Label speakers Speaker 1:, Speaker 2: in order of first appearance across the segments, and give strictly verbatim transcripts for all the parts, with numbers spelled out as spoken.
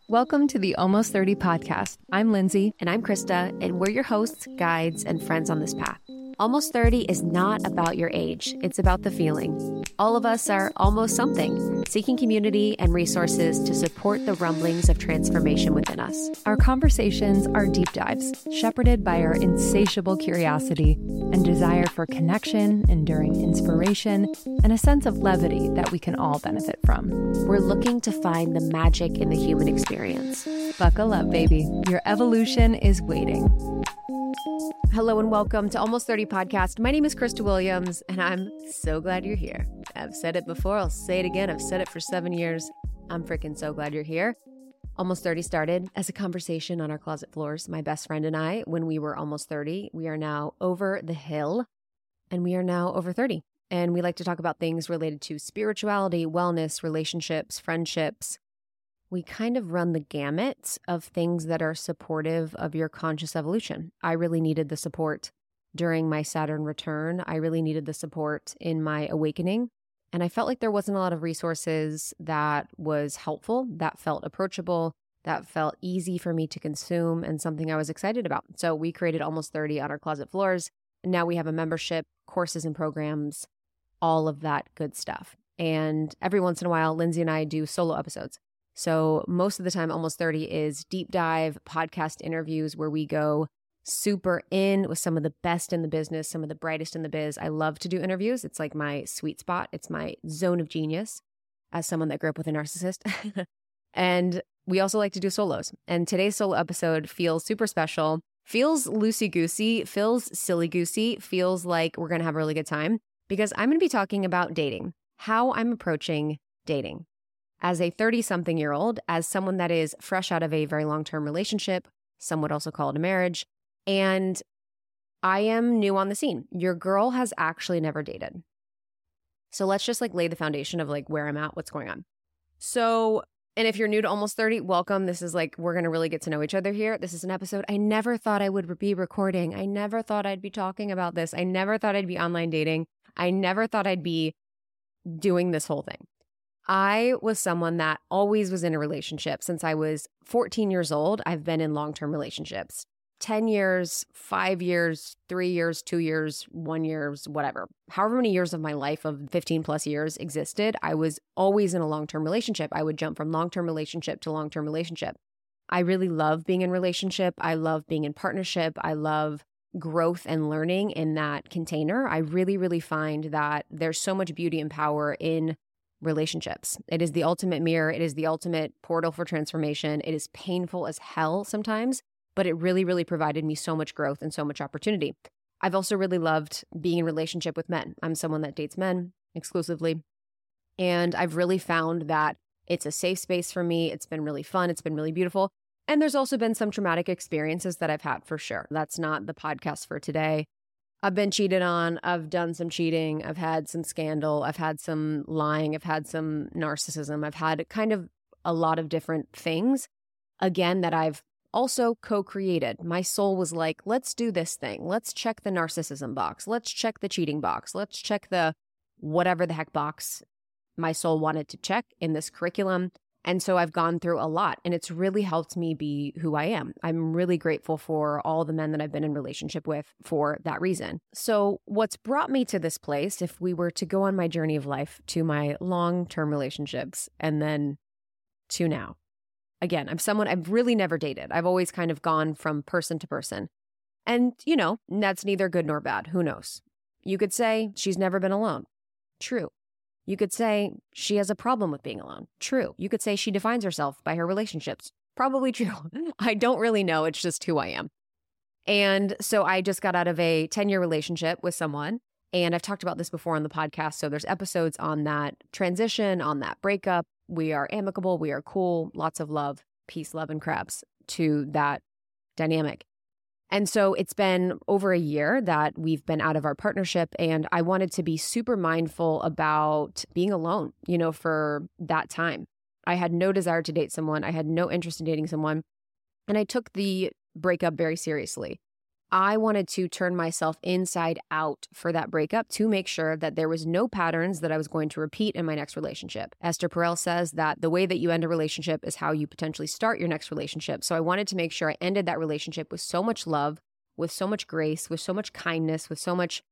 Speaker 1: Welcome to the Almost thirty podcast. I'm Lindsay.
Speaker 2: And I'm Krista, and we're your hosts, guides, and friends on this path. Almost thirty is not about your age. It's about the feeling. All of us are almost something, seeking community and resources to support the rumblings of transformation within us.
Speaker 1: Our conversations are deep dives, shepherded by our insatiable curiosity and desire for connection, enduring inspiration, and a sense of levity that we can all benefit from.
Speaker 2: We're looking to find the magic in the human experience.
Speaker 1: Buckle up, baby. Your evolution is waiting.
Speaker 2: Hello and welcome to Almost thirty Podcast. My name is Krista Williams, and I'm so glad you're here. I've said it before. I'll say it again. I've said it for seven years. I'm freaking so glad you're here. Almost thirty started as a conversation on our closet floors, my best friend and I, when we were almost thirty. We are now over the hill, and we are now over thirty. And we like to talk about things related to spirituality, wellness, relationships, friendships. We kind of run the gamut of things that are supportive of your conscious evolution. I really needed the support during my Saturn return. I really needed the support in my awakening. And I felt like there wasn't a lot of resources that was helpful, that felt approachable, that felt easy for me to consume, and something I was excited about. So we created Almost thirty on our closet floors. And now we have a membership, courses and programs, all of that good stuff. And every once in a while, Lindsay and I do solo episodes. So most of the time, Almost thirty is deep dive podcast interviews where we go super in with some of the best in the business, some of the brightest in the biz. I love to do interviews. It's like my sweet spot. It's my zone of genius as someone that grew up with a narcissist. And we also like to do solos. And today's solo episode feels super special, feels loosey-goosey, feels silly-goosey, feels like we're going to have a really good time because I'm going to be talking about dating, how I'm approaching dating. As a thirty-something-year-old, as someone that is fresh out of a very long-term relationship, some would also call it a marriage, and I am new on the scene. Your girl has actually never dated. So let's just like lay the foundation of like where I'm at, what's going on. So, and if you're new to Almost thirty, welcome. This is like, we're going to really get to know each other here. This is an episode I never thought I would be recording. I never thought I'd be talking about this. I never thought I'd be online dating. I never thought I'd be doing this whole thing. I was someone that always was in a relationship. Since I was fourteen years old, I've been in long-term relationships. ten years, five years, three years, two years, one years, whatever. However many years of my life of fifteen plus years existed, I was always in a long-term relationship. I would jump from long-term relationship to long-term relationship. I really love being in relationship. I love being in partnership. I love growth and learning in that container. I really, really find that there's so much beauty and power in relationships. It is the ultimate mirror. It is the ultimate portal for transformation. It is painful as hell sometimes, but it really, really provided me so much growth and so much opportunity. I've also really loved being in relationship with men. I'm someone that dates men exclusively. And I've really found that it's a safe space for me. It's been really fun. It's been really beautiful. And there's also been some traumatic experiences that I've had for sure. That's not the podcast for today. I've been cheated on. I've done some cheating. I've had some scandal. I've had some lying. I've had some narcissism. I've had kind of a lot of different things, again, that I've also co-created. My soul was like, let's do this thing. Let's check the narcissism box. Let's check the cheating box. Let's check the whatever the heck box my soul wanted to check in this curriculum. And so I've gone through a lot, and it's really helped me be who I am. I'm really grateful for all the men that I've been in relationship with for that reason. So what's brought me to this place, if we were to go on my journey of life to my long-term relationships and then to now. Again, I'm someone I've really never dated. I've always kind of gone from person to person. And, you know, that's neither good nor bad. Who knows? You could say she's never been alone. True. You could say she has a problem with being alone. True. You could say she defines herself by her relationships. Probably true. I don't really know. It's just who I am. And so I just got out of a ten-year relationship with someone. And I've talked about this before on the podcast. So there's episodes on that transition, on that breakup. We are amicable. We are cool. Lots of love, peace, love, and crabs to that dynamic. And so it's been over a year that we've been out of our partnership, and I wanted to be super mindful about being alone, you know, for that time. I had no desire to date someone. I had no interest in dating someone, and I took the breakup very seriously. I wanted to turn myself inside out for that breakup to make sure that there was no patterns that I was going to repeat in my next relationship. Esther Perel says that the way that you end a relationship is how you potentially start your next relationship. So I wanted to make sure I ended that relationship with so much love, with so much grace, with so much kindness, with so much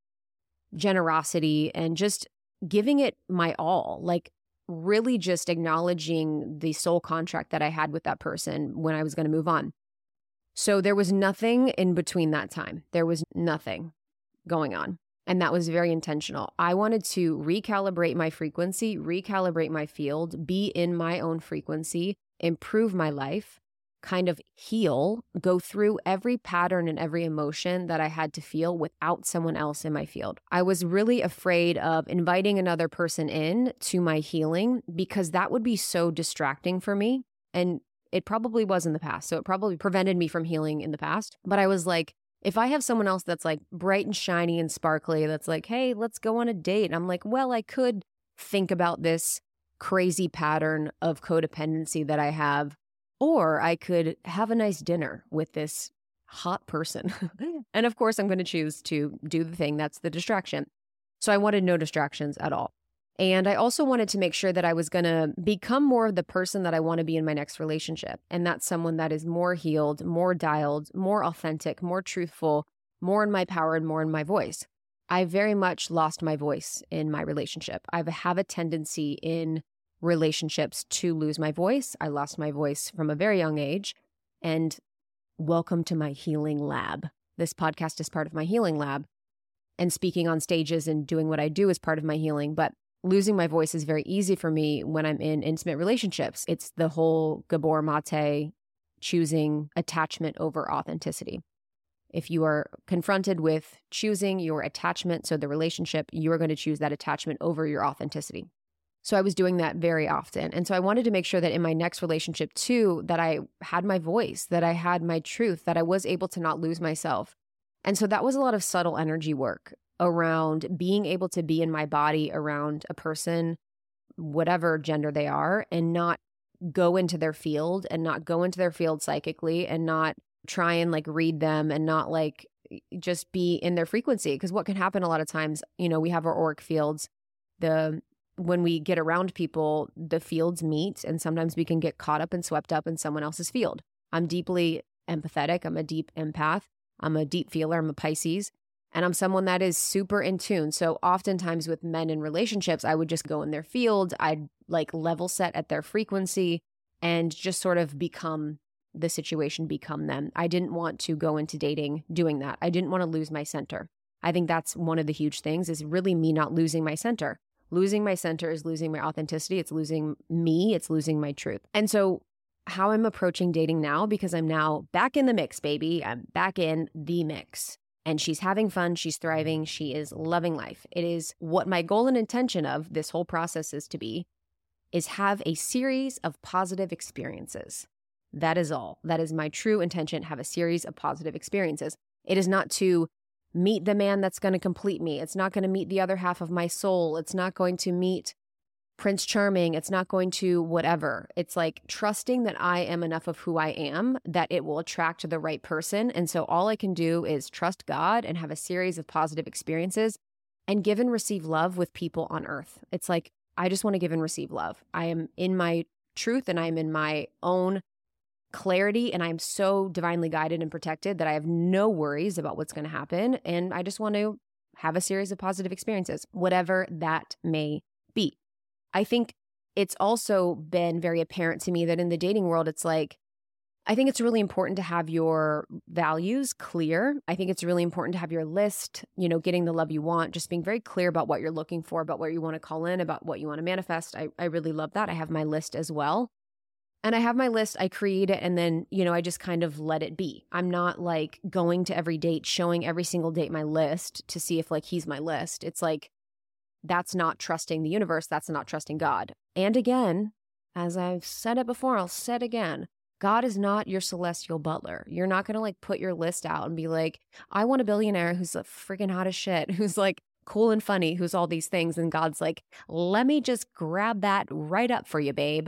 Speaker 2: generosity, and just giving it my all, like really just acknowledging the soul contract that I had with that person when I was going to move on. So there was nothing in between that time. There was nothing going on. And that was very intentional. I wanted to recalibrate my frequency, recalibrate my field, be in my own frequency, improve my life, kind of heal, go through every pattern and every emotion that I had to feel without someone else in my field. I was really afraid of inviting another person in to my healing because that would be so distracting for me. And it probably was in the past. So it probably prevented me from healing in the past. But I was like, if I have someone else that's like bright and shiny and sparkly, that's like, hey, let's go on a date. And I'm like, well, I could think about this crazy pattern of codependency that I have, or I could have a nice dinner with this hot person. And of course, I'm going to choose to do the thing that's the distraction. So I wanted no distractions at all. And I also wanted to make sure that I was going to become more of the person that I want to be in my next relationship. And that's someone that is more healed, more dialed, more authentic, more truthful, more in my power and more in my voice. I very much lost my voice in my relationship. I have a tendency in relationships to lose my voice. I lost my voice from a very young age. And welcome to my healing lab. This podcast is part of my healing lab. And speaking on stages and doing what I do is part of my healing. But losing my voice is very easy for me when I'm in intimate relationships. It's the whole Gabor Mate choosing attachment over authenticity. If you are confronted with choosing your attachment, so the relationship, you are going to choose that attachment over your authenticity. So I was doing that very often. And so I wanted to make sure that in my next relationship too, that I had my voice, that I had my truth, that I was able to not lose myself. And so that was a lot of subtle energy work around being able to be in my body around a person, whatever gender they are, and not go into their field and not go into their field psychically and not try and like read them and not like just be in their frequency. Because what can happen a lot of times, you know, we have our auric fields. The when we get around people, the fields meet, and sometimes we can get caught up and swept up in someone else's field. I'm deeply empathetic. I'm a deep empath. I'm a deep feeler. I'm a Pisces. And I'm someone that is super in tune. So oftentimes with men in relationships, I would just go in their field. I'd like level set at their frequency and just sort of become the situation, become them. I didn't want to go into dating doing that. I didn't want to lose my center. I think that's one of the huge things is really me not losing my center. Losing my center is losing my authenticity. It's losing me. It's losing my truth. And so how I'm approaching dating now, because I'm now back in the mix, baby. I'm back in the mix. And she's having fun, she's thriving, she is loving life. It is what my goal and intention of this whole process is to be, is have a series of positive experiences. That is all. That is my true intention, have a series of positive experiences. It is not to meet the man that's going to complete me. It's not going to meet the other half of my soul. It's not going to meet Prince Charming. It's not going to whatever. It's like trusting that I am enough of who I am, that it will attract the right person. And so all I can do is trust God and have a series of positive experiences and give and receive love with people on earth. It's like, I just want to give and receive love. I am in my truth and I'm in my own clarity and I'm so divinely guided and protected that I have no worries about what's going to happen. And I just want to have a series of positive experiences, whatever that may be. I think it's also been very apparent to me that in the dating world, it's like, I think it's really important to have your values clear. I think it's really important to have your list, you know, getting the love you want, just being very clear about what you're looking for, about what you want to call in, about what you want to manifest. I, I really love that. I have my list as well. And I have my list, I create it, and then, you know, I just kind of let it be. I'm not like going to every date, showing every single date my list to see if like he's my list. It's like, that's not trusting the universe. That's not trusting God. And again, as I've said it before, I'll say it again. God is not your celestial butler. You're not going to like put your list out and be like, I want a billionaire who's like freaking hot as shit, who's like cool and funny, who's all these things. And God's like, let me just grab that right up for you, babe.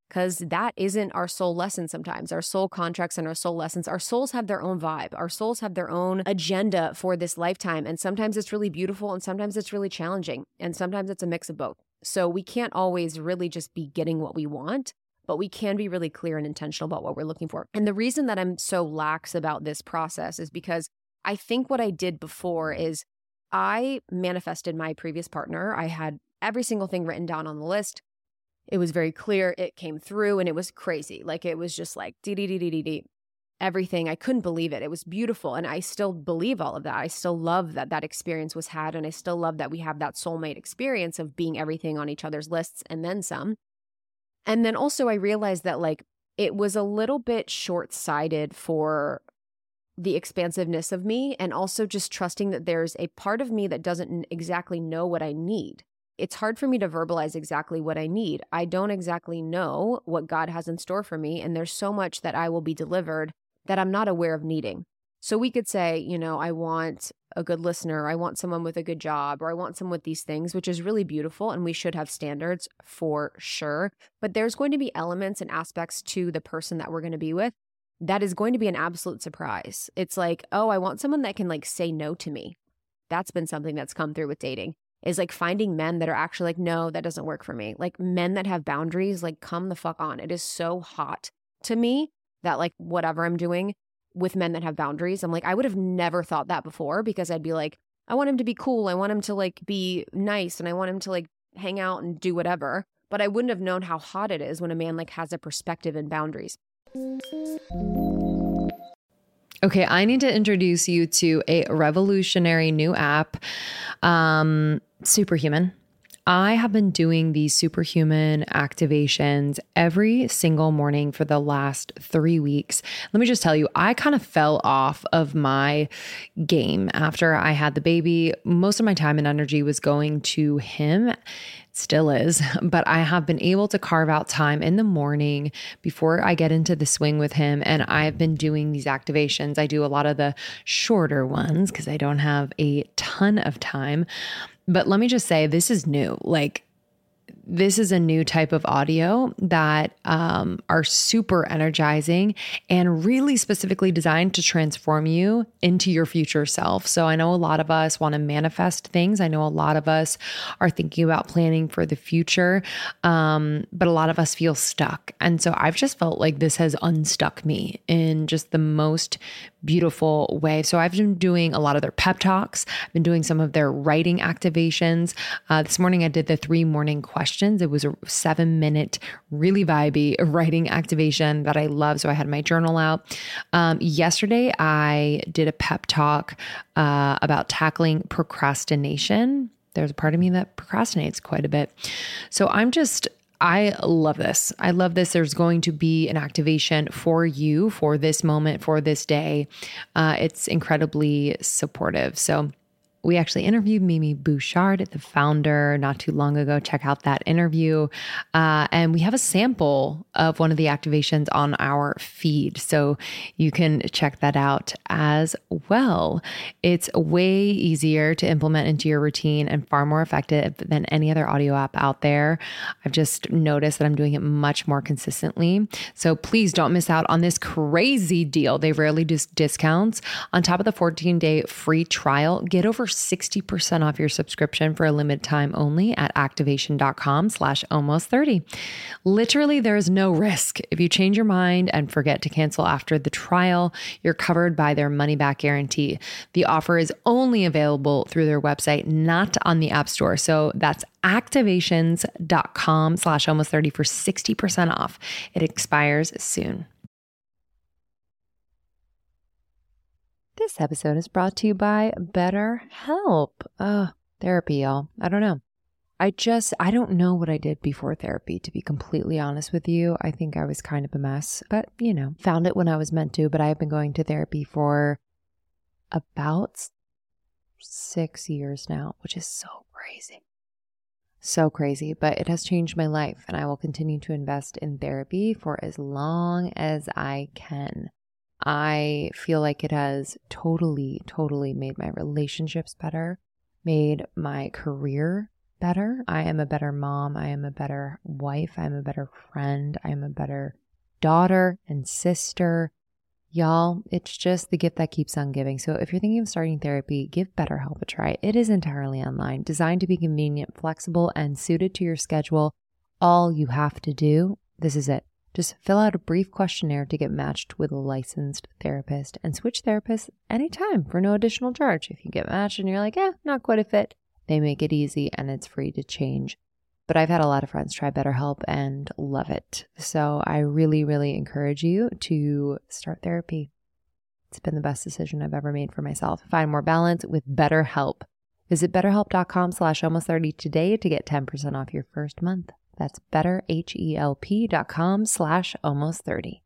Speaker 2: because that isn't our soul lesson sometimes. Our soul contracts and our soul lessons, our souls have their own vibe. Our souls have their own agenda for this lifetime. And sometimes it's really beautiful and sometimes it's really challenging. And sometimes it's a mix of both. So we can't always really just be getting what we want, but we can be really clear and intentional about what we're looking for. And the reason that I'm so lax about this process is because I think what I did before is I manifested my previous partner. I had every single thing written down on the list. It was very clear. It came through and it was crazy. Like it was just like dee dee dee dee dee dee. Everything. I couldn't believe it. It was beautiful. And I still believe all of that. I still love that that experience was had. And I still love that we have that soulmate experience of being everything on each other's lists and then some. And then also I realized that like it was a little bit short-sighted for the expansiveness of me and also just trusting that there's a part of me that doesn't exactly know what I need. It's hard for me to verbalize exactly what I need. I don't exactly know what God has in store for me, and there's so much that I will be delivered that I'm not aware of needing. So we could say, you know, I want a good listener, I want someone with a good job, or I want someone with these things, which is really beautiful, and we should have standards for sure. But there's going to be elements and aspects to the person that we're going to be with that is going to be an absolute surprise. It's like, oh, I want someone that can like say no to me. That's been something that's come through with dating. Is like finding men that are actually like, no, that doesn't work for me. Like men that have boundaries, like come the fuck on. It is so hot to me that like whatever I'm doing with men that have boundaries, I'm like, I would have never thought that before because I'd be like, I want him to be cool. I want him to like be nice and I want him to like hang out and do whatever. But I wouldn't have known how hot it is when a man like has a perspective and boundaries.
Speaker 1: Okay, I need to introduce you to a revolutionary new app, um, Superhuman. I have been doing these Superhuman activations every single morning for the last three weeks. Let me just tell you, I kind of fell off of my game after I had the baby. Most of my time and energy was going to him. Still is, but I have been able to carve out time in the morning before I get into the swing with him. And I've been doing these activations. I do a lot of the shorter ones because I don't have a ton of time. But let me just say, this is new. Like, this is a new type of audio that um, are super energizing and really specifically designed to transform you into your future self. So I know a lot of us want to manifest things. I know a lot of us are thinking about planning for the future, um, but a lot of us feel stuck. And so I've just felt like this has unstuck me in just the most beautiful way. So I've been doing a lot of their pep talks. I've been doing some of their writing activations. Uh, this morning I did the three morning questions. It was a seven minute, really vibey writing activation that I love. So I had my journal out. Um, yesterday I did a pep talk uh, about tackling procrastination. There's a part of me that procrastinates quite a bit. So I'm just I love this. I love this. There's going to be an activation for you for this moment, for this day. Uh, it's incredibly supportive. So we actually interviewed Mimi Bouchard, the founder, not too long ago. Check out that interview. Uh, and we have a sample of one of the activations on our feed. So you can check that out as well. It's way easier to implement into your routine and far more effective than any other audio app out there. I've just noticed that I'm doing it much more consistently. So please don't miss out on this crazy deal. They rarely do discounts. On top of the fourteen day free trial, get over sixty percent off your subscription for a limited time only at activation.com slash almost 30. Literally, there is no risk. If you change your mind and forget to cancel after the trial, you're covered by their money back guarantee. The offer is only available through their website, not on the App Store. So that's activations.com slash almost 30 for sixty percent off. It expires soon. This episode is brought to you by BetterHelp. Uh, therapy, y'all. I don't know. I just, I don't know what I did before therapy, to be completely honest with you. I think I was kind of a mess, but you know, found it when I was meant to. But I have been going to therapy for about six years now, which is so crazy. So crazy, but it has changed my life, and I will continue to invest in therapy for as long as I can. I feel like it has totally, totally made my relationships better, made my career better. I am a better mom. I am a better wife. I am a better friend. I am a better daughter and sister. Y'all, it's just the gift that keeps on giving. So if you're thinking of starting therapy, give BetterHelp a try. It is entirely online, designed to be convenient, flexible, and suited to your schedule. All you have to do, this is it. Just fill out a brief questionnaire to get matched with a licensed therapist and switch therapists anytime for no additional charge. If you get matched and you're like, eh, not quite a fit, they make it easy and it's free to change. But I've had a lot of friends try BetterHelp and love it. So I really, really encourage you to start therapy. It's been the best decision I've ever made for myself. Find more balance with BetterHelp. Visit betterhelp.com slash almost 30 today to get ten percent off your first month. That's betterhelp.com slash almost 30.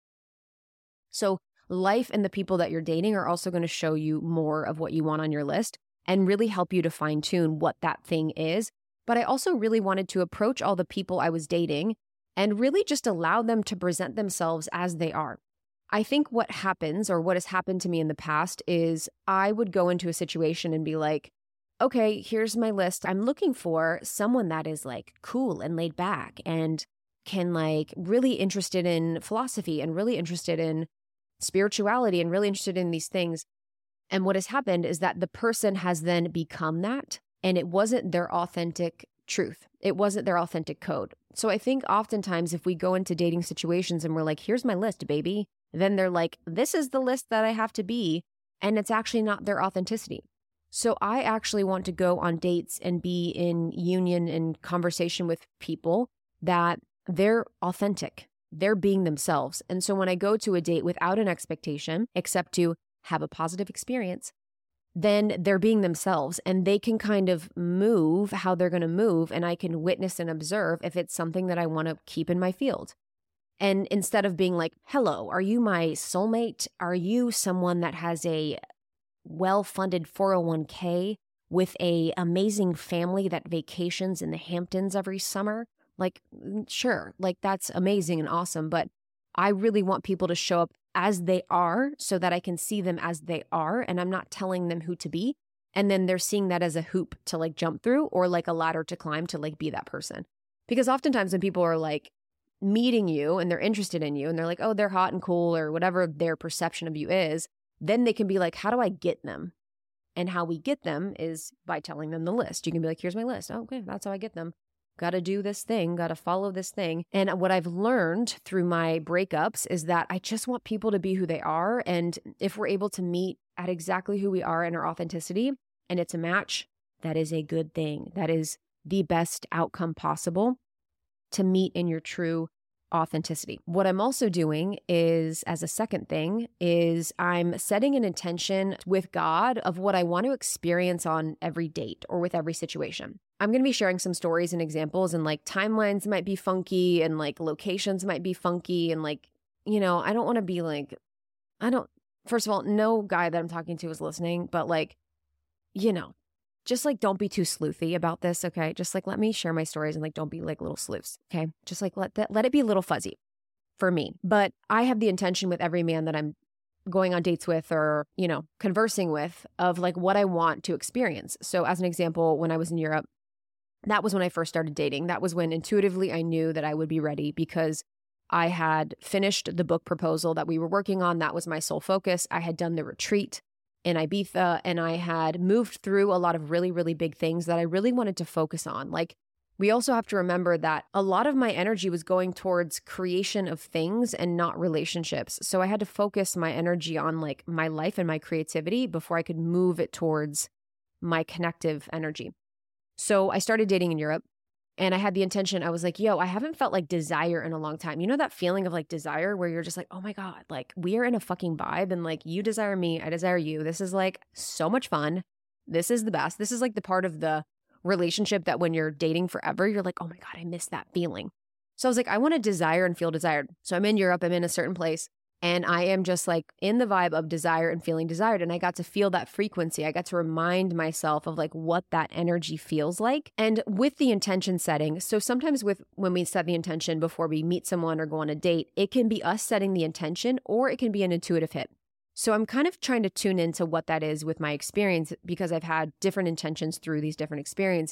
Speaker 2: So life and the people that you're dating are also going to show you more of what you want on your list and really help you to fine tune what that thing is. But I also really wanted to approach all the people I was dating and really just allow them to present themselves as they are. I think what happens, or what has happened to me in the past, is I would go into a situation and be like, okay, here's my list. I'm looking for someone that is like cool and laid back and can like really interested in philosophy and really interested in spirituality and really interested in these things. And what has happened is that the person has then become that. And it wasn't their authentic truth. It wasn't their authentic code. So I think oftentimes if we go into dating situations and we're like, here's my list, baby, then they're like, this is the list that I have to be. And it's actually not their authenticity. So I actually want to go on dates and be in union and conversation with people that they're authentic. They're being themselves. And so when I go to a date without an expectation, except to have a positive experience, then they're being themselves and they can kind of move how they're going to move. And I can witness and observe if it's something that I want to keep in my field. And instead of being like, hello, are you my soulmate? Are you someone that has a well-funded four oh one k with a amazing family that vacations in the Hamptons every summer? Like, sure, like that's amazing and awesome. But I really want people to show up as they are so that I can see them as they are and I'm not telling them who to be. And then they're seeing that as a hoop to like jump through or like a ladder to climb to like be that person. Because oftentimes when people are like meeting you and they're interested in you and they're like, oh, they're hot and cool or whatever their perception of you is, then they can be like, how do I get them? And how we get them is by telling them the list. You can be like, here's my list. Oh, okay, that's how I get them. Got to do this thing, got to follow this thing. And what I've learned through my breakups is that I just want people to be who they are. And if we're able to meet at exactly who we are and our authenticity, and it's a match, that is a good thing. That is the best outcome possible, to meet in your true authenticity. What I'm also doing is, as a second thing, is I'm setting an intention with God of what I want to experience on every date or with every situation. I'm going to be sharing some stories and examples, and like timelines might be funky and like locations might be funky. And like, you know, I don't want to be like, I don't, first of all, no guy that I'm talking to is listening, but like, you know, just like, don't be too sleuthy about this. Okay. Just like, let me share my stories and like, don't be like little sleuths. Okay. Just like, let that, let it be a little fuzzy for me. But I have the intention with every man that I'm going on dates with or, you know, conversing with of like what I want to experience. So as an example, when I was in Europe, that was when I first started dating. That was when intuitively I knew that I would be ready because I had finished the book proposal that we were working on. That was my sole focus. I had done the retreat in Ibiza and I had moved through a lot of really, really big things that I really wanted to focus on. Like, we also have to remember that a lot of my energy was going towards creation of things and not relationships. So I had to focus my energy on like my life and my creativity before I could move it towards my connective energy. So I started dating in Europe and I had the intention, I was like, yo, I haven't felt like desire in a long time. You know that feeling of like desire where you're just like, oh my God, like we are in a fucking vibe and like you desire me, I desire you. This is like so much fun. This is the best. This is like the part of the relationship that when you're dating forever, you're like, oh my God, I miss that feeling. So I was like, I want to desire and feel desired. So I'm in Europe, I'm in a certain place. And I am just like in the vibe of desire and feeling desired. And I got to feel that frequency. I got to remind myself of like what that energy feels like. And with the intention setting, so sometimes with when we set the intention before we meet someone or go on a date, it can be us setting the intention or it can be an intuitive hit. So I'm kind of trying to tune into what that is with my experience because I've had different intentions through these different experiences.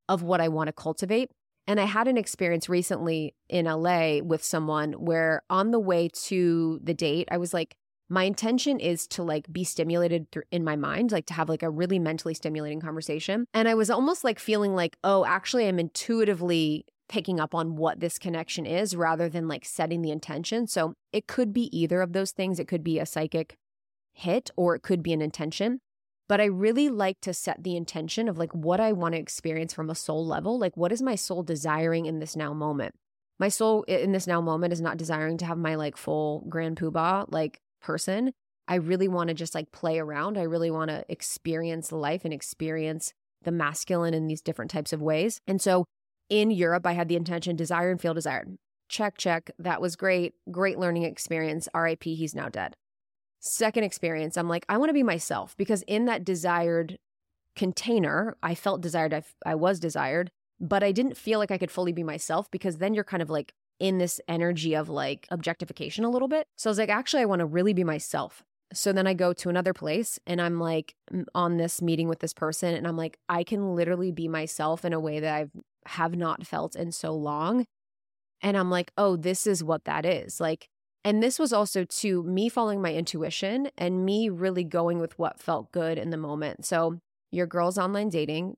Speaker 2: of what I want to cultivate. And I had an experience recently in L A with someone where on the way to the date, I was like, my intention is to like be stimulated th- in my mind, like to have like a really mentally stimulating conversation. And I was almost like feeling like, oh, actually I'm intuitively picking up on what this connection is rather than like setting the intention. So it could be either of those things. It could be a psychic hit or it could be an intention. But I really like to set the intention of like what I want to experience from a soul level. Like what is my soul desiring in this now moment? My soul in this now moment is not desiring to have my like full grand poobah like person. I really want to just like play around. I really want to experience life and experience the masculine in these different types of ways. And so in Europe, I had the intention, desire and feel desired. Check, check. That was great. Great learning experience. R I P, he's now dead. Second experience, I'm like, I want to be myself because in that desired container, I felt desired. I, I was desired, but I didn't feel like I could fully be myself because then you're kind of like in this energy of like objectification a little bit. So I was like, actually, I want to really be myself. So then I go to another place and I'm like on this meeting with this person and I'm like, I can literally be myself in a way that I've have not felt in so long. And I'm like, oh, this is what that is. Like, and this was also to me following my intuition and me really going with what felt good in the moment. So your girl's online dating,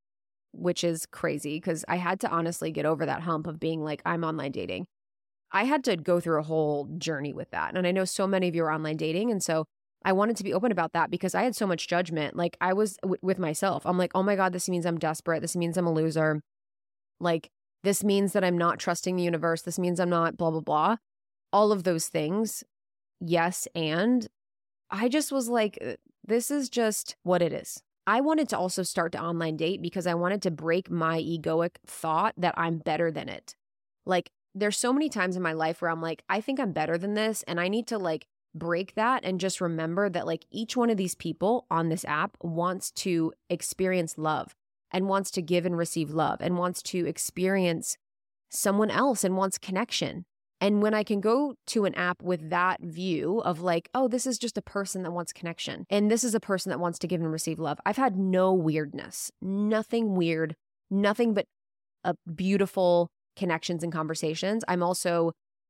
Speaker 2: which is crazy because I had to honestly get over that hump of being like, I'm online dating. I had to go through a whole journey with that. And I know so many of you are online dating. And so I wanted to be open about that because I had so much judgment. Like I was w- with myself. I'm like, oh my God, this means I'm desperate. This means I'm a loser. Like this means that I'm not trusting the universe. This means I'm not blah, blah, blah. All of those things. Yes. And I just was like, this is just what it is. I wanted to also start to online date because I wanted to break my egoic thought that I'm better than it. Like there's so many times in my life where I'm like, I think I'm better than this. And I need to like break that and just remember that like each one of these people on this app wants to experience love and wants to give and receive love and wants to experience someone else and wants connection. And when I can go to an app with that view of like, oh, this is just a person that wants connection and this is a person that wants to give and receive love. I've had no weirdness, nothing weird, nothing but a beautiful connections and conversations. I'm also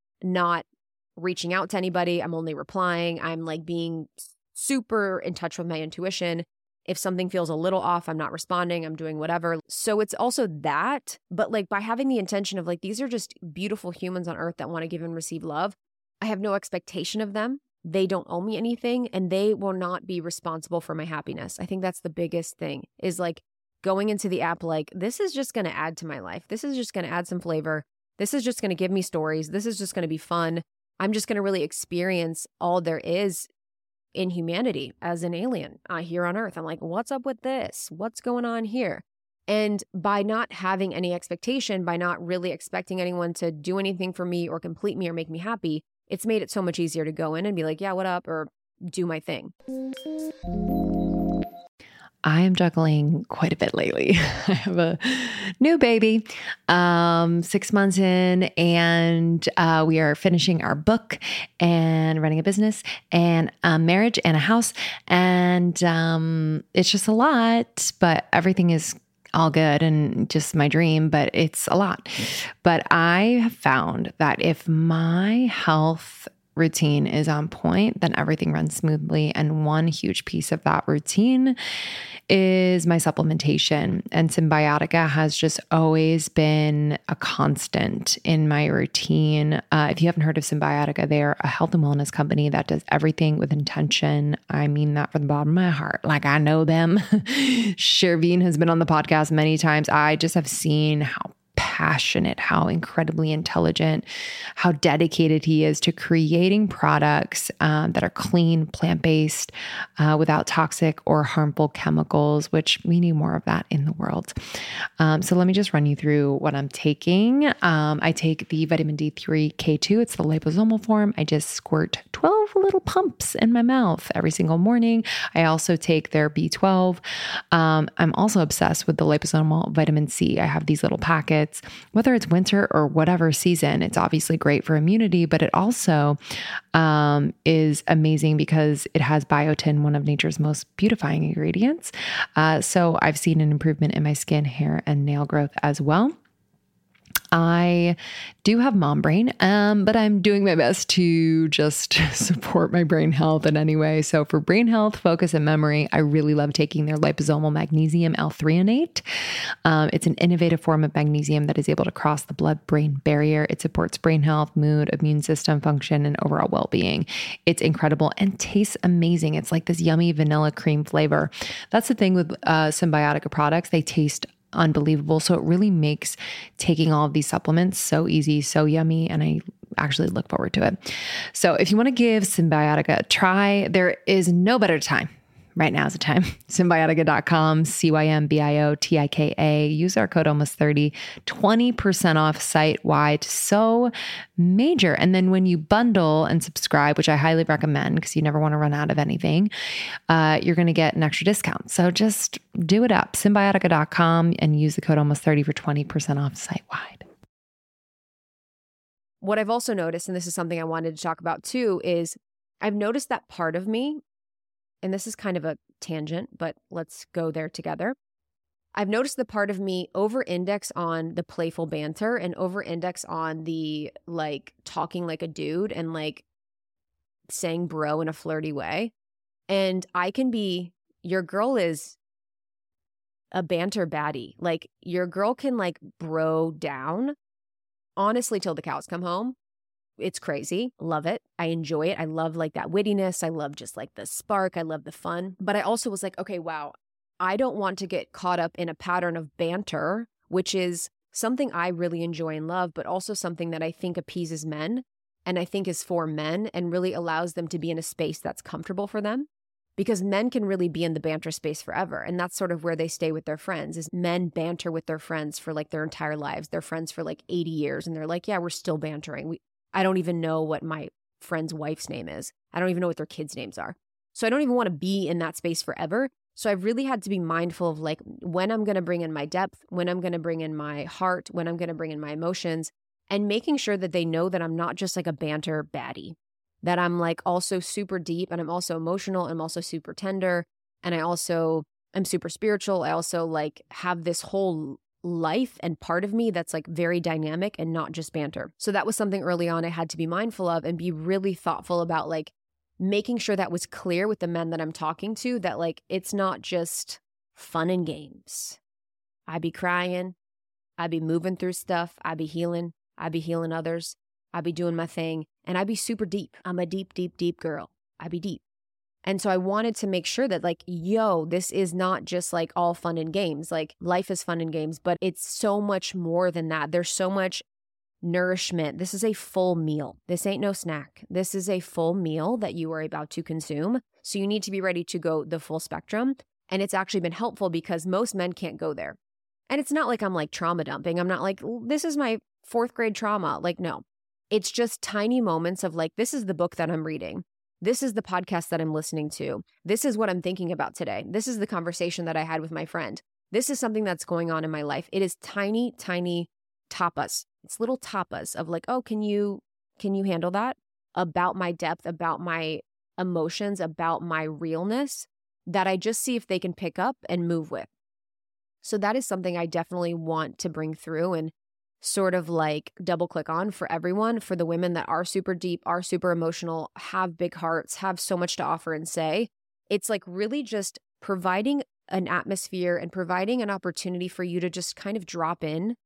Speaker 2: not reaching out to anybody. I'm only replying. I'm like being super in touch with my intuition. If something feels a little off, I'm not responding. I'm doing whatever. So it's also that, but like by having the intention of like, these are just beautiful humans on earth that want to give and receive love. I have no expectation of them. They don't owe me anything and they will not be responsible for my happiness. I think that's the biggest thing is like going into the app like, this is just going to add to my life. This is just going to add some flavor. This is just going to give me stories. This is just going to be fun. I'm just going to really experience all there is in humanity as an alien uh, here on earth. I'm like, what's up with this? What's going on here? And by not having any expectation, by not really expecting anyone to do anything for me or complete me or make me happy, it's made it so much easier to go in and be like, yeah, what up? Or do my thing.
Speaker 1: I am juggling quite a bit lately. I have a new baby, um, six months in, and uh, we are finishing our book and running a business and a marriage and a house. And um, it's just a lot, but everything is all good and just my dream, but it's a lot. But I have found that if my health routine is on point, then everything runs smoothly. And one huge piece of that routine is my supplementation. And Symbiotica has just always been a constant in my routine. Uh, if you haven't heard of Symbiotica, they're a health and wellness company that does everything with intention. I mean that from the bottom of my heart. Like I know them. Shervin has been on the podcast many times. I just have seen how passionate, how incredibly intelligent, how dedicated he is to creating products um, that are clean, plant-based, uh, without toxic or harmful chemicals, which we need more of that in the world. Um, so let me just run you through what I'm taking. Um, I take the vitamin D three K two. It's the liposomal form. I just squirt twelve twelve little pumps in my mouth every single morning. I also take their B twelve. Um, I'm also obsessed with the liposomal vitamin C. I have these little packets, whether it's winter or whatever season. It's obviously great for immunity, but it also um, is amazing because it has biotin, one of nature's most beautifying ingredients. Uh, so I've seen an improvement in my skin, hair, and nail growth as well. I do have mom brain, um, but I'm doing my best to just support my brain health in any way. So for brain health, focus, and memory, I really love taking their liposomal magnesium L-threonate. Um, it's an innovative form of magnesium that is able to cross the blood-brain barrier. It supports brain health, mood, immune system function, and overall well-being. It's incredible and tastes amazing. It's like this yummy vanilla cream flavor. That's the thing with uh, Symbiotica products. They taste unbelievable. So it really makes taking all of these supplements so easy, so yummy. And I actually look forward to it. So if you want to give Symbiotica a try, there is no better time. Right now is the time. Symbiotica dot com, C Y M B I O T I K A. Use our code almost thirty, twenty percent off site wide. So major. And then when you bundle and subscribe, which I highly recommend because you never want to run out of anything, uh, you're going to get an extra discount. So just do it up. Symbiotica dot com and use the code almost thirty for twenty percent off site wide.
Speaker 2: What I've also noticed, and this is something I wanted to talk about too, is I've noticed that part of me, and this is kind of a tangent, but let's go there together. I've noticed the part of me over-index on the playful banter and over-index on the like talking like a dude and like saying bro in a flirty way. And I can be, your girl is a banter baddie. Like your girl can like bro down, honestly, till the cows come home. It's crazy. Love it. I enjoy it. I love like that wittiness. I love just like the spark. I love the fun. But I also was like, okay, wow, I don't want to get caught up in a pattern of banter, which is something I really enjoy and love, but also something that I think appeases men and I think is for men and really allows them to be in a space that's comfortable for them. Because men can really be in the banter space forever. And that's sort of where they stay with their friends, is men banter with their friends for like their entire lives. They're friends for like eighty years. And they're like, yeah, we're still bantering. We I don't even know what my friend's wife's name is. I don't even know what their kids' names are. So I don't even want to be in that space forever. So I've really had to be mindful of like when I'm going to bring in my depth, when I'm going to bring in my heart, when I'm going to bring in my emotions, and making sure that they know that I'm not just like a banter baddie, that I'm like also super deep and I'm also emotional. I'm also super tender. And I also am super spiritual. I also like have this whole life and part of me that's like very dynamic and not just banter. So that was something early on I had to be mindful of and be really thoughtful about, like making sure that was clear with the men that I'm talking to, that like it's not just fun and games. I be crying, I be moving through stuff, I be healing, I be healing others, I be doing my thing, and I be super deep. I'm a deep, deep, deep girl. I be deep. And so I wanted to make sure that like, yo, this is not just like all fun and games. Like life is fun and games, but it's so much more than that. There's so much nourishment. This is a full meal. This ain't no snack. This is a full meal that you are about to consume. So you need to be ready to go the full spectrum. And it's actually been helpful because most men can't go there. And it's not like I'm like trauma dumping. I'm not like, this is my fourth grade trauma. Like, no, it's just tiny moments of like, this is the book that I'm reading. This is the podcast that I'm listening to. This is what I'm thinking about today. This is the conversation that I had with my friend. This is something that's going on in my life. It is tiny, tiny tapas. It's little tapas of like, oh, can you, can you handle that? About my depth, about my emotions, about my realness, that I just see if they can pick up and move with. So that is something I definitely want to bring through and sort of like double click on for everyone, for the women that are super deep, are super emotional, have big hearts, have so much to offer and say. It's like really just providing an atmosphere and providing an opportunity for you to just kind of drop in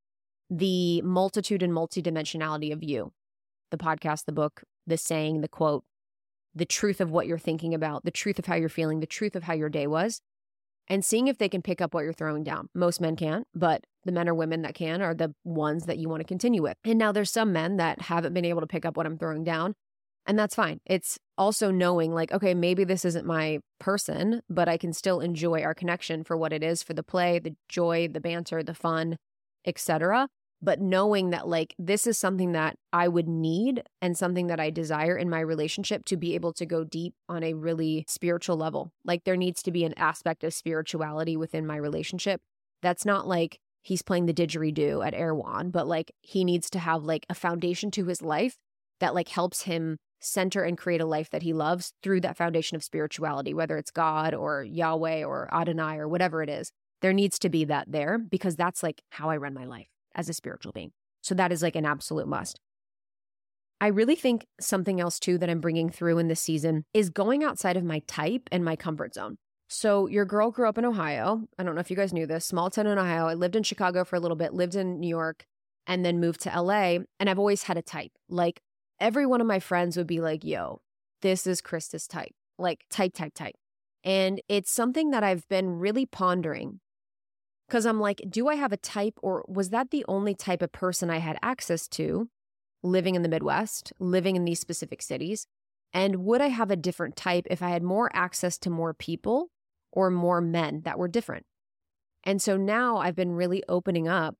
Speaker 2: the multitude and multidimensionality of you. The podcast, the book, the saying, the quote, the truth of what you're thinking about, the truth of how you're feeling, the truth of how your day was, and seeing if they can pick up what you're throwing down. Most men can't, but the men or women that can are the ones that you want to continue with. And now there's some men that haven't been able to pick up what I'm throwing down, and that's fine. It's also knowing like, okay, maybe this isn't my person, but I can still enjoy our connection for what it is, for the play, the joy, the banter, the fun, et cetera. but knowing that like this is something that I would need and something that I desire in my relationship to be able to go deep on a really spiritual level. Like there needs to be an aspect of spirituality within my relationship. That's not like he's playing the didgeridoo at Erewhon, but like he needs to have like a foundation to his life that like helps him center and create a life that he loves through that foundation of spirituality, whether it's God or Yahweh or Adonai or whatever it is. There needs to be that there because that's like how I run my life as a spiritual being. So that is like an absolute must. I really think something else too that I'm bringing through in this season is going outside of my type and my comfort zone. So your girl grew up in Ohio. I don't know if you guys knew this, small town in Ohio. I lived in Chicago for a little bit, lived in New York, and then moved to L A. And I've always had a type. Like every one of my friends would be like, yo, this is Krista's type, like type, type, type. And it's something that I've been really pondering because I'm like, do I have a type or was that the only type of person I had access to living in the Midwest, living in these specific cities? And would I have a different type if I had more access to more people or more men that were different? And so now I've been really opening up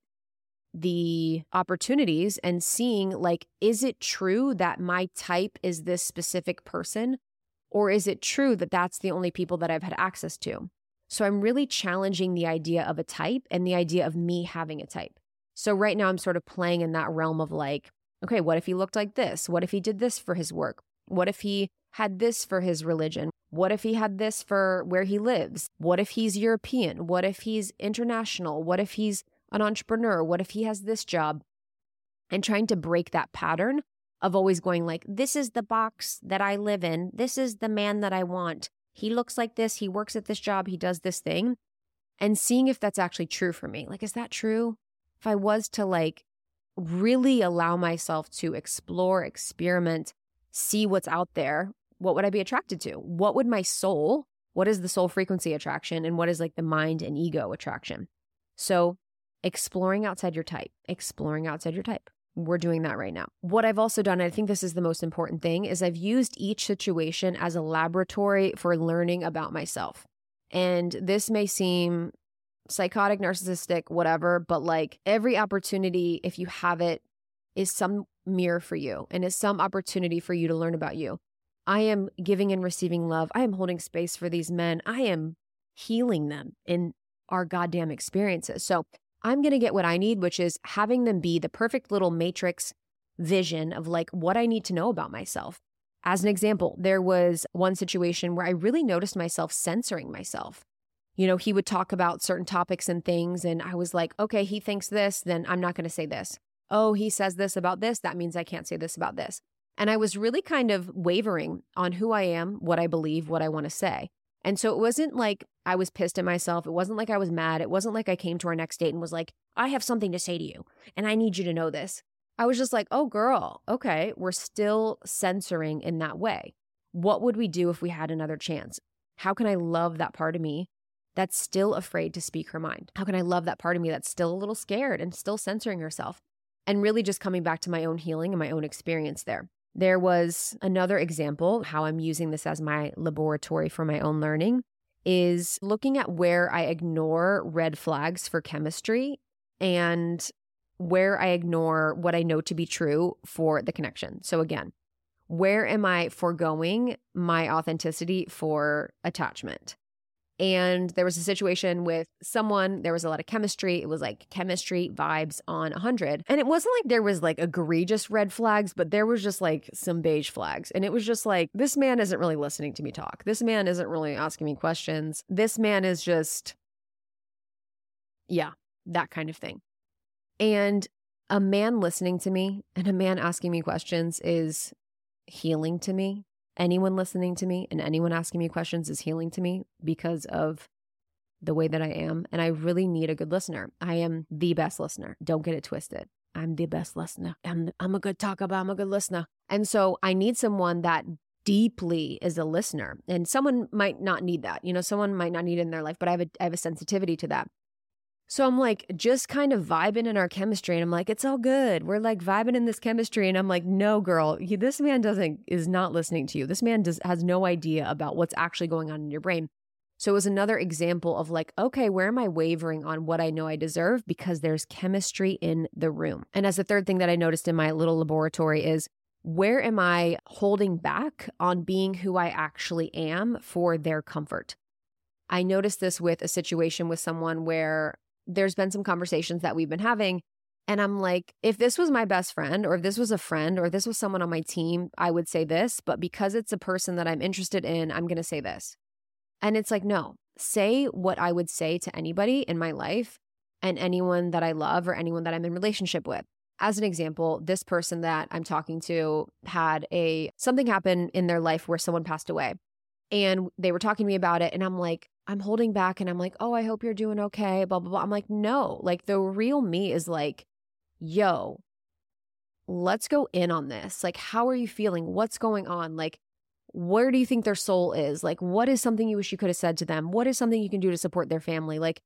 Speaker 2: the opportunities and seeing like, is it true that my type is this specific person? Or is it true that that's the only people that I've had access to? So I'm really challenging the idea of a type and the idea of me having a type. So right now I'm sort of playing in that realm of like, okay, what if he looked like this? What if he did this for his work? What if he had this for his religion? What if he had this for where he lives? What if he's European? What if he's international? What if he's an entrepreneur? What if he has this job? And trying to break that pattern of always going like, this is the box that I live in. This is the man that I want. He looks like this. He works at this job. He does this thing. And seeing if that's actually true for me. Like, is that true? If I was to like really allow myself to explore, experiment, see what's out there, what would I be attracted to? What would my soul, what is the soul frequency attraction? And what is like the mind and ego attraction? So exploring outside your type, exploring outside your type. We're doing that right now. What I've also done, and I think this is the most important thing, is I've used each situation as a laboratory for learning about myself. And this may seem psychotic, narcissistic, whatever, but like every opportunity, if you have it, is some mirror for you and is some opportunity for you to learn about you. I am giving and receiving love. I am holding space for these men. I am healing them in our goddamn experiences. So I'm going to get what I need, which is having them be the perfect little matrix vision of like what I need to know about myself. As an example, there was one situation where I really noticed myself censoring myself. You know, he would talk about certain topics and things, and I was like, okay, he thinks this, then I'm not going to say this. Oh, he says this about this, that means I can't say this about this. And I was really kind of wavering on who I am, what I believe, what I want to say. And so it wasn't like I was pissed at myself. It wasn't like I was mad. It wasn't like I came to our next date and was like, I have something to say to you, and I need you to know this. I was just like, oh, girl, okay, we're still censoring in that way. What would we do if we had another chance? How can I love that part of me that's still afraid to speak her mind? How can I love that part of me that's still a little scared and still censoring herself? And really just coming back to my own healing and my own experience there. There was another example, how I'm using this as my laboratory for my own learning, is looking at where I ignore red flags for chemistry and where I ignore what I know to be true for the connection. So again, where am I foregoing my authenticity for attachment? And there was a situation with someone, there was a lot of chemistry. It was like chemistry vibes on one hundred. And it wasn't like there was like egregious red flags, but there was just like some beige flags. And it was just like, this man isn't really listening to me talk. This man isn't really asking me questions. This man is just, yeah, that kind of thing. And a man listening to me and a man asking me questions is healing to me. Anyone listening to me and anyone asking me questions is healing to me because of the way that I am. And I really need a good listener. I am the best listener. Don't get it twisted. I'm the best listener. I'm, I'm a good talker, but I'm a good listener. And so I need someone that deeply is a listener. And someone might not need that. You know, someone might not need it in their life, but I have a, I have a sensitivity to that. So I'm like, just kind of vibing in our chemistry. And I'm like, it's all good. We're like vibing in this chemistry. And I'm like, no, girl, he, this man doesn't, is not listening to you. This man does, has no idea about what's actually going on in your brain. So it was another example of like, okay, where am I wavering on what I know I deserve? Because there's chemistry in the room. And as the third thing that I noticed in my little laboratory is, where am I holding back on being who I actually am for their comfort? I noticed this with a situation with someone where there's been some conversations that we've been having. And I'm like, if this was my best friend, or if this was a friend, or if this was someone on my team, I would say this. But because it's a person that I'm interested in, I'm going to say this. And it's like, no, say what I would say to anybody in my life and anyone that I love or anyone that I'm in relationship with. As an example, this person that I'm talking to had a something happen in their life where someone passed away. And they were talking to me about it. And I'm like, I'm holding back and I'm like, oh, I hope you're doing okay, blah, blah, blah. I'm like, no, like the real me is like, yo, let's go in on this. Like, how are you feeling? What's going on? Like, where do you think their soul is? Like, what is something you wish you could have said to them? What is something you can do to support their family? Like,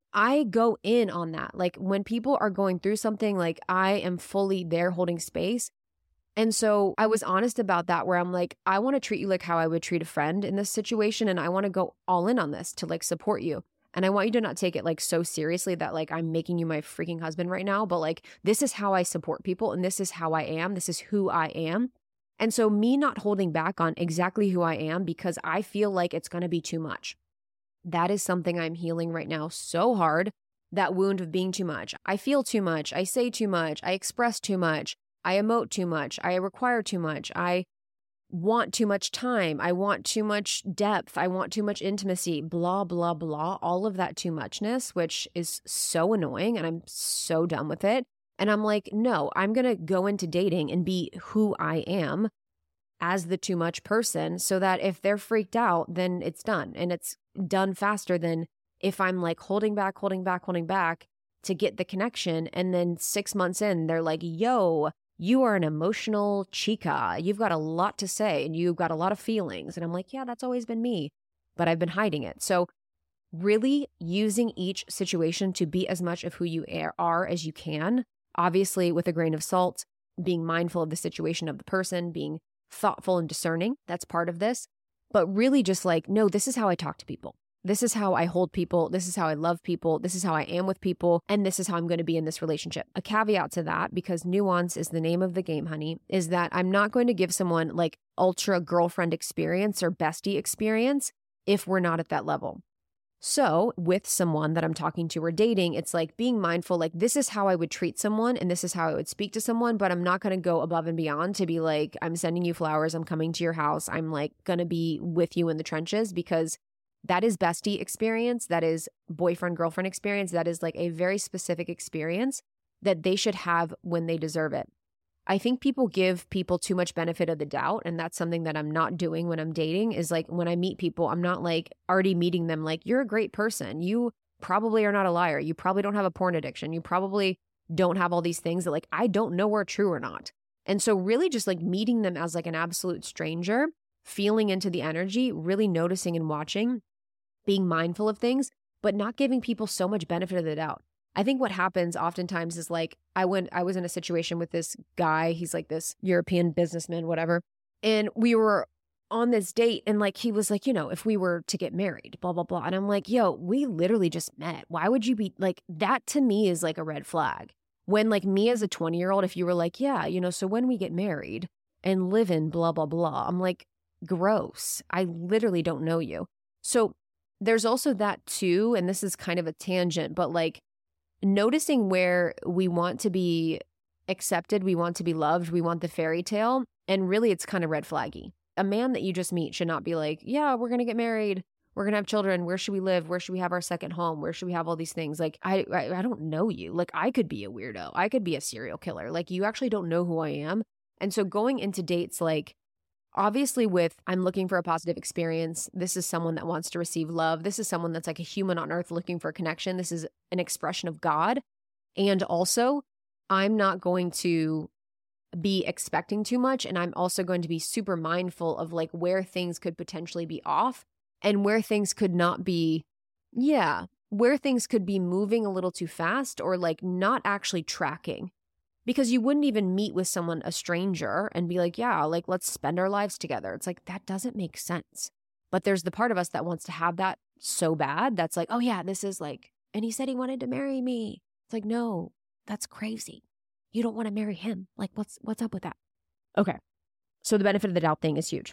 Speaker 2: I go in on that. Like, when people are going through something, like, I am fully there holding space. And so I was honest about that, where I'm like, I want to treat you like how I would treat a friend in this situation. And I want to go all in on this to like support you. And I want you to not take it like so seriously that like I'm making you my freaking husband right now. But like, this is how I support people. And this is how I am. This is who I am. And so me not holding back on exactly who I am because I feel like it's going to be too much. That is something I'm healing right now so hard. That wound of being too much. I feel too much. I say too much. I express too much. I emote too much. I require too much. I want too much time. I want too much depth. I want too much intimacy, blah, blah, blah. All of that too muchness, which is so annoying and I'm so done with it. And I'm like, no, I'm going to go into dating and be who I am as the too much person so that if they're freaked out, then it's done. And it's done faster than if I'm like holding back, holding back, holding back to get the connection. And then six months in, they're like, yo, you are an emotional chica. You've got a lot to say and you've got a lot of feelings. And I'm like, yeah, that's always been me, but I've been hiding it. So really using each situation to be as much of who you are as you can, obviously with a grain of salt, being mindful of the situation of the person, being thoughtful and discerning. That's part of this. But really just like, no, this is how I talk to people. This is how I hold people. This is how I love people. This is how I am with people. And this is how I'm going to be in this relationship. A caveat to that, because nuance is the name of the game, honey, is that I'm not going to give someone like ultra girlfriend experience or bestie experience if we're not at that level. So with someone that I'm talking to or dating, it's like being mindful, like this is how I would treat someone and this is how I would speak to someone, but I'm not going to go above and beyond to be like, I'm sending you flowers. I'm coming to your house. I'm like going to be with you in the trenches, because that is bestie experience. That is boyfriend, girlfriend experience. That is like a very specific experience that they should have when they deserve it. I think people give people too much benefit of the doubt. And that's something that I'm not doing when I'm dating, is like when I meet people, I'm not like already meeting them like, you're a great person. You probably are not a liar. You probably don't have a porn addiction. You probably don't have all these things that like, I don't know are true or not. And so really just like meeting them as like an absolute stranger, feeling into the energy, really noticing and watching, being mindful of things, but not giving people so much benefit of the doubt. I think what happens oftentimes is like, I went, I was in a situation with this guy. He's like this European businessman, whatever. And we were on this date and like, he was like, you know, if we were to get married, blah, blah, blah. And I'm like, yo, we literally just met. Why would you be like, that to me is like a red flag. When like me as a twenty year old, if you were like, yeah, you know, so when we get married and live in blah, blah, blah, I'm like, gross. I literally don't know you. So there's also that too. And this is kind of a tangent, but like, noticing where we want to be accepted, we want to be loved, we want the fairy tale, and really it's kind of red flaggy. A man that you just meet should not be like, yeah, we're going to get married, we're going to have children, where should we live, where should we have our second home, where should we have all these things? Like, I, I I don't know you. Like, I could be a weirdo. I could be a serial killer. Like, you actually don't know who I am. And so going into dates, like, obviously with, I'm looking for a positive experience. This is someone that wants to receive love. This is someone that's like a human on earth looking for a connection. This is an expression of God. And also, I'm not going to be expecting too much. And I'm also going to be super mindful of like where things could potentially be off and where things could not be, yeah, where things could be moving a little too fast or like not actually tracking. Because you wouldn't even meet with someone, a stranger, and be like, yeah, like, let's spend our lives together. It's like, that doesn't make sense. But there's the part of us that wants to have that so bad. That's like, oh yeah, this is like, and he said he wanted to marry me. It's like, no, that's crazy. You don't want to marry him. Like, what's what's up with that? Okay. So the benefit of the doubt thing is huge.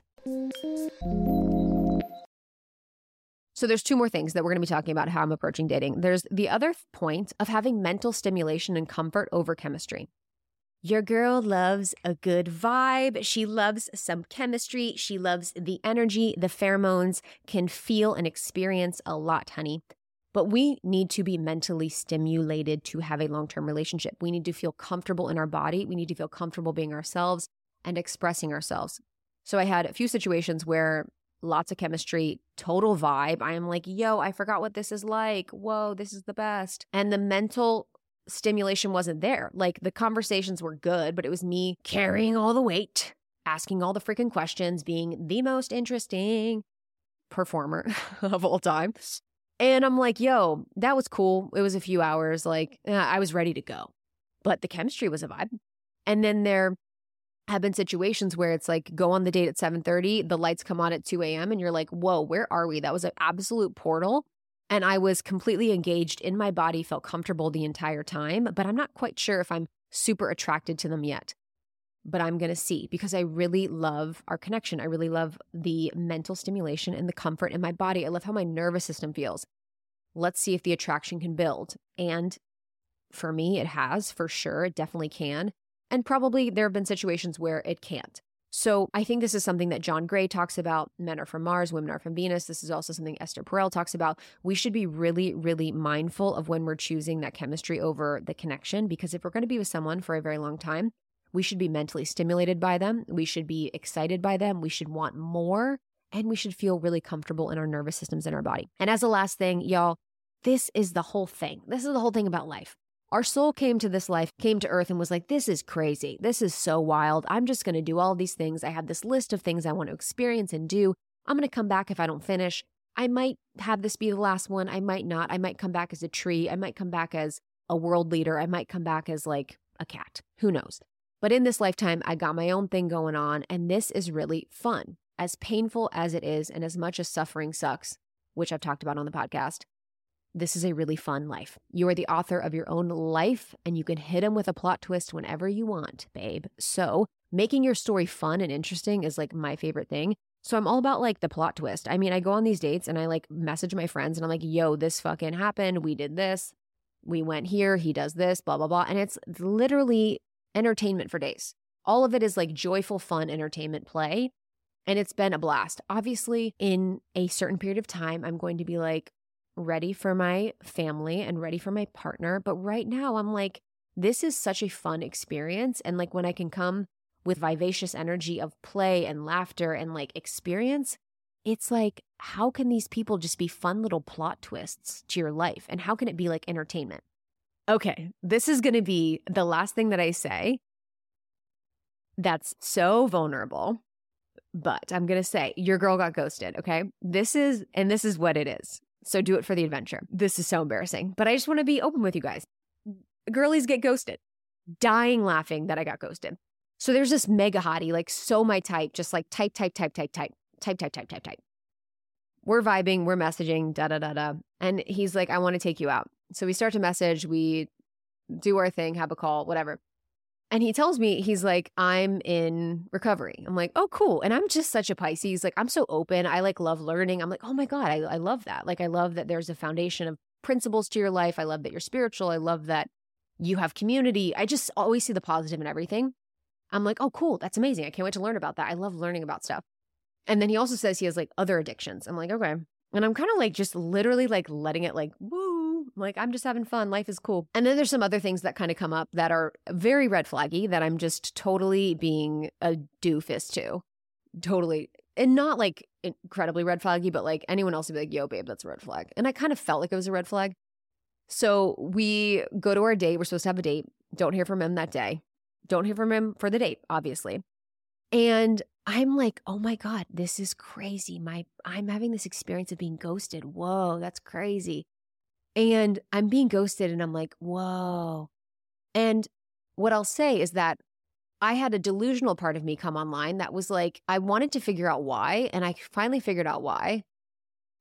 Speaker 2: So there's two more things that we're going to be talking about how I'm approaching dating. There's the other point of having mental stimulation and comfort over chemistry. Your girl loves a good vibe. She loves some chemistry. She loves the energy. The pheromones can feel and experience a lot, honey. But we need to be mentally stimulated to have a long-term relationship. We need to feel comfortable in our body. We need to feel comfortable being ourselves and expressing ourselves. So I had a few situations where lots of chemistry, total vibe. I am like, yo, I forgot what this is like. Whoa, this is the best. And the mental stimulation wasn't there. Like the conversations were good, but it was me carrying all the weight, asking all the freaking questions, being the most interesting performer of all time. And I'm like, yo, that was cool. It was a few hours. Like uh, I was ready to go, but the chemistry was a vibe. And then there have been situations where it's like, go on the date at seven thirty, the lights come on at two a.m. and you're like, whoa, where are we? That was an absolute portal. And I was completely engaged in my body, felt comfortable the entire time, but I'm not quite sure if I'm super attracted to them yet. But I'm going to see, because I really love our connection. I really love the mental stimulation and the comfort in my body. I love how my nervous system feels. Let's see if the attraction can build. And for me, it has, for sure. It definitely can. And probably there have been situations where it can't. So I think this is something that John Gray talks about. Men are from Mars, women are from Venus. This is also something Esther Perel talks about. We should be really, really mindful of when we're choosing that chemistry over the connection, because if we're going to be with someone for a very long time, we should be mentally stimulated by them. We should be excited by them. We should want more, and we should feel really comfortable in our nervous systems and our body. And as a last thing, y'all, this is the whole thing. This is the whole thing about life. Our soul came to this life, came to earth and was like, this is crazy. This is so wild. I'm just going to do all these things. I have this list of things I want to experience and do. I'm going to come back if I don't finish. I might have this be the last one. I might not. I might come back as a tree. I might come back as a world leader. I might come back as like a cat. Who knows? But in this lifetime, I got my own thing going on, and this is really fun. As painful as it is, and as much as suffering sucks, which I've talked about on the podcast, this is a really fun life. You are the author of your own life, and you can hit them with a plot twist whenever you want, babe. So making your story fun and interesting is like my favorite thing. So I'm all about like the plot twist. I mean, I go on these dates and I like message my friends and I'm like, yo, this fucking happened. We did this. We went here. He does this, blah, blah, blah. And it's literally entertainment for days. All of it is like joyful, fun entertainment play. And it's been a blast. Obviously, in a certain period of time, I'm going to be like, ready for my family and ready for my partner. But right now I'm like, this is such a fun experience. And like when I can come with vivacious energy of play and laughter and like experience, it's like, how can these people just be fun little plot twists to your life? And how can it be like entertainment? Okay, this is going to be the last thing that I say that's so vulnerable, but I'm going to say your girl got ghosted. Okay, this is, and this is what it is. So do it for the adventure. This is so embarrassing, but I just want to be open with you guys. Girlies get ghosted. Dying laughing that I got ghosted. So there's this mega hottie, like so my type, just like type, type, type, type, type, type, type, type, type, type. We're vibing, we're messaging, da, da, da, da. And he's like, I want to take you out. So we start to message, we do our thing, have a call, whatever. And he tells me, he's like, I'm in recovery. I'm like, oh, cool. And I'm just such a Pisces. Like, I'm so open. I like love learning. I'm like, oh my God, I, I love that. Like, I love that there's a foundation of principles to your life. I love that you're spiritual. I love that you have community. I just always see the positive in everything. I'm like, oh, cool. That's amazing. I can't wait to learn about that. I love learning about stuff. And then he also says he has like other addictions. I'm like, okay. And I'm kind of like just literally like letting it like, woo, like I'm just having fun. Life is cool. And then there's some other things that kind of come up that are very red flaggy that I'm just totally being a doofus to. Totally. And not like incredibly red flaggy, but like anyone else would be like, yo, babe, that's a red flag. And I kind of felt like it was a red flag. So we go to our date. We're supposed to have a date. Don't hear from him that day. Don't hear from him for the date, obviously. And I'm like, oh my God, this is crazy. My, I'm having this experience of being ghosted. Whoa, that's crazy. And I'm being ghosted and I'm like, whoa. And what I'll say is that I had a delusional part of me come online that was like, I wanted to figure out why. And I finally figured out why.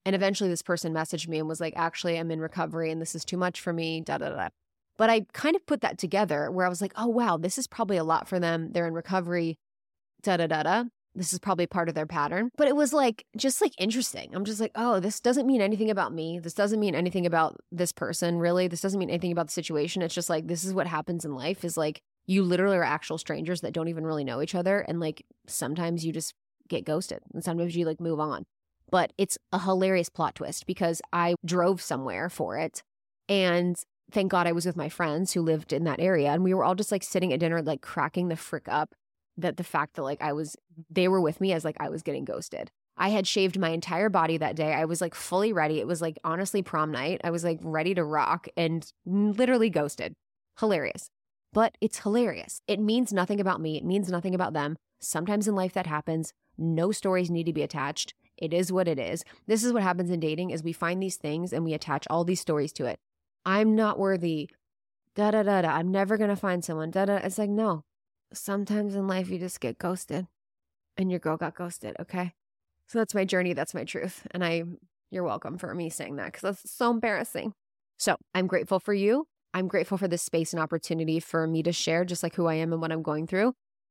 Speaker 2: And eventually this person messaged me and was like, actually, I'm in recovery and this is too much for me, da da da. But I kind of put that together where I was like, oh, wow, this is probably a lot for them. They're in recovery, da da da da. This is probably part of their pattern. But it was like, just like interesting. I'm just like, oh, this doesn't mean anything about me. This doesn't mean anything about this person, really. This doesn't mean anything about the situation. It's just like, this is what happens in life is like, you literally are actual strangers that don't even really know each other. And like, sometimes you just get ghosted and sometimes you like move on. But it's a hilarious plot twist because I drove somewhere for it. And thank God I was with my friends who lived in that area. And we were all just like sitting at dinner, like cracking the frick up that the fact that like I was, they were with me as like I was getting ghosted. I had shaved my entire body that day. I was like fully ready. It was like honestly prom night. I was like ready to rock and literally ghosted. Hilarious. But it's hilarious. It means nothing about me. It means nothing about them. Sometimes in life that happens. No stories need to be attached. It is what it is. This is what happens in dating is we find these things and we attach all these stories to it. I'm not worthy. Da da da da. I'm never going to find someone. Da da. It's like, no. Sometimes in life you just get ghosted and your girl got ghosted. Okay. So that's my journey. That's my truth. And I, you're welcome for me saying that because that's so embarrassing. So I'm grateful for you. I'm grateful for this space and opportunity for me to share just like who I am and what I'm going through.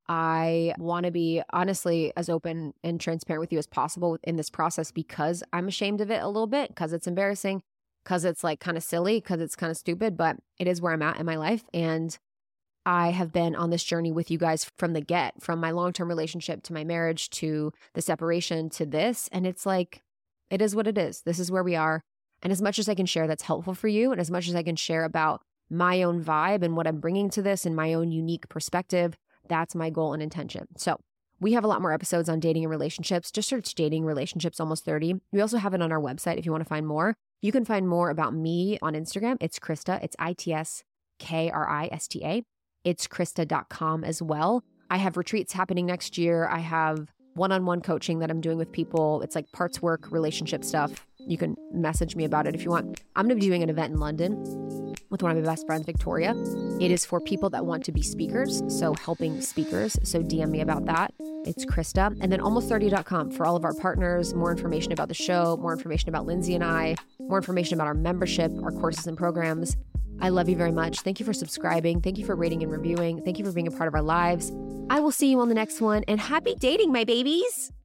Speaker 2: I want to be honestly as open and transparent with you as possible in this process because I'm ashamed of it a little bit, because it's embarrassing, because it's like kind of silly, because it's kind of stupid, but it is where I'm at in my life. And I have been on this journey with you guys from the get, from my long-term relationship to my marriage to the separation to this. And it's like, it is what it is. This is where we are. And as much as I can share that's helpful for you, and as much as I can share about my own vibe and what I'm bringing to this and my own unique perspective, that's my goal and intention. So we have a lot more episodes on dating and relationships. Just search Dating Relationships Almost thirty. We also have it on our website if you want to find more. You can find more about me on Instagram. It's Krista. It's I T S K R I S T A. It's Krista dot com as well. I have retreats happening next year. I have one-on-one coaching that I'm doing with people. It's like parts work, relationship stuff. You can message me about it if you want. I'm going to be doing an event in London with one of my best friends, Victoria. It is for people that want to be speakers, so helping speakers. So D M me about that. It's Krista. And then almost thirty dot com for all of our partners, more information about the show, more information about Lindsay and I, more information about our membership, our courses and programs. I love you very much. Thank you for subscribing. Thank you for rating and reviewing. Thank you for being a part of our lives. I will see you on the next one, and happy dating, my babies.